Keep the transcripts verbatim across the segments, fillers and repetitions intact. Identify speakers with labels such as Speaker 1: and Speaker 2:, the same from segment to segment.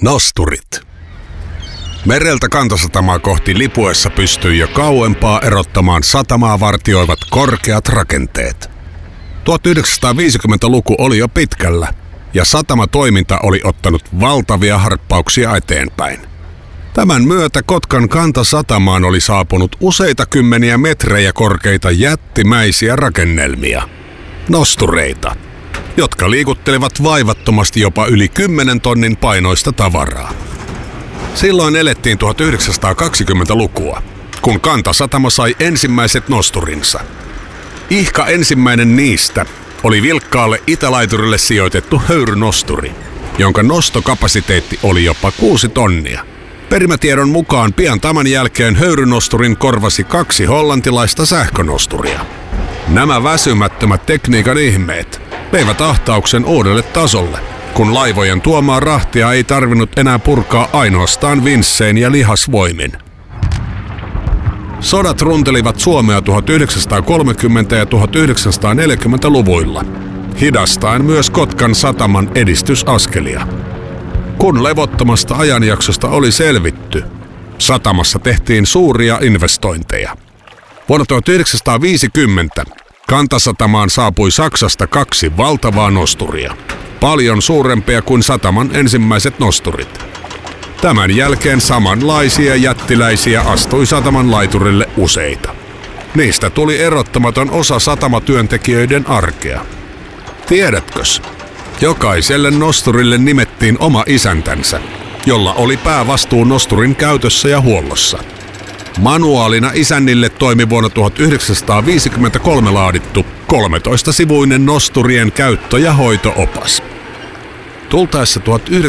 Speaker 1: Nosturit. Mereltä Kantasatamaa kohti lipuessa pystyi jo kauempaa erottamaan satamaa vartioivat korkeat rakenteet. tuhatyhdeksänsataaviisikymmentäluku oli jo pitkällä ja satamatoiminta oli ottanut valtavia harppauksia eteenpäin. Tämän myötä Kotkan Kantasatamaan oli saapunut useita kymmeniä metrejä korkeita jättimäisiä rakennelmia, nostureita, jotka liikuttelevat vaivattomasti jopa yli kymmenen tonnin painoista tavaraa. Silloin elettiin tuhatyhdeksänsataakaksikymmentälukua, kun Kantasatama sai ensimmäiset nosturinsa. Ihka ensimmäinen niistä oli vilkkaalle itälaiturille sijoitettu höyrynosturi, jonka nostokapasiteetti oli jopa kuusi tonnia. Perimätiedon mukaan pian tämän jälkeen höyrynosturin korvasi kaksi hollantilaista sähkönosturia. Nämä väsymättömät tekniikan ihmeet veivät ahtauksen uudelle tasolle, kun laivojen tuomaa rahtia ei tarvinnut enää purkaa ainoastaan vinssein ja lihasvoimin. Sodat runtelivat Suomea tuhatyhdeksänsataakolmekymmentä- ja tuhatyhdeksänsataaneljäkymmentäluvuilla, hidastaen myös Kotkan sataman edistysaskelia. Kun levottomasta ajanjaksosta oli selvitty, satamassa tehtiin suuria investointeja. Vuonna tuhatyhdeksänsataaviisikymmentä Kantasatamaan saapui Saksasta kaksi valtavaa nosturia, paljon suurempia kuin sataman ensimmäiset nosturit. Tämän jälkeen samanlaisia jättiläisiä astui sataman laiturille useita. Niistä tuli erottamaton osa satamatyöntekijöiden arkea. Tiedätkös? Jokaiselle nosturille nimettiin oma isäntänsä, jolla oli päävastuu nosturin käytössä ja huollossa. Manuaalina isännille toimi vuonna tuhatyhdeksänsataaviisikymmentäkolme laadittu kolmetoistasivuinen nosturien käyttö- ja hoito-opas. Tultaessa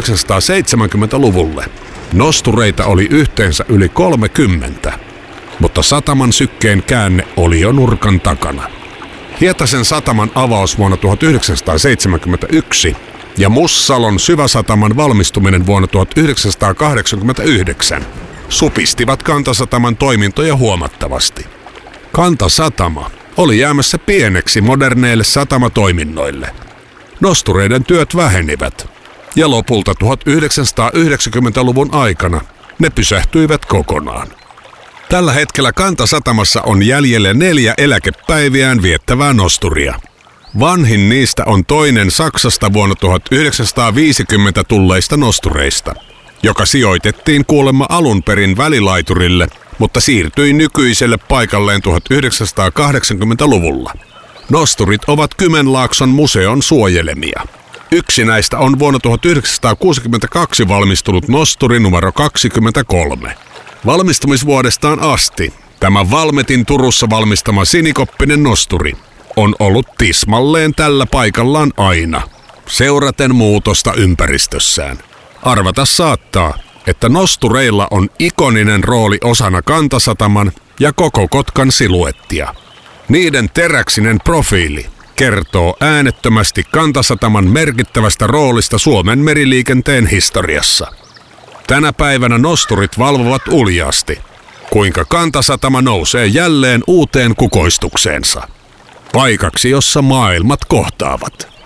Speaker 1: tuhatyhdeksänsataaseitsemänkymmentäluvulle nostureita oli yhteensä yli kolmekymmentä, mutta sataman sykkeen käänne oli jo nurkan takana. Hietasen sataman avaus vuonna tuhatyhdeksänsataaseitsemänkymmentäyksi ja Mussalon syväsataman valmistuminen vuonna tuhatyhdeksänsataakahdeksankymmentäyhdeksän supistivat Kantasataman toimintoja huomattavasti. Kantasatama oli jäämässä pieneksi moderneille satamatoiminnoille. Nostureiden työt vähenivät ja lopulta tuhatyhdeksänsataayhdeksänkymmentäluvun aikana ne pysähtyivät kokonaan. Tällä hetkellä Kantasatamassa on jäljellä neljä eläkepäiviään viettävää nosturia. Vanhin niistä on toinen Saksasta vuonna tuhatyhdeksänsataaviisikymmentä tulleista nostureista, joka sijoitettiin kuulemma alun perin välilaiturille, mutta siirtyi nykyiselle paikalleen tuhatyhdeksänsataakahdeksankymmentäluvulla. Nosturit ovat Kymenlaakson museon suojelemia. Yksi näistä on vuonna tuhatyhdeksänsataakuusikymmentäkaksi valmistunut nosturi numero kaksikymmentäkolme. Valmistumisvuodestaan asti tämä Valmetin Turussa valmistama sinikoppinen nosturi on ollut tismalleen tällä paikallaan aina, seuraten muutosta ympäristössään. Arvata saattaa, että nostureilla on ikoninen rooli osana Kantasataman ja koko Kotkan siluettia. Niiden teräksinen profiili kertoo äänettömästi Kantasataman merkittävästä roolista Suomen meriliikenteen historiassa. Tänä päivänä nosturit valvovat uljaasti, kuinka Kantasatama nousee jälleen uuteen kukoistukseensa, paikaksi jossa maailmat kohtaavat.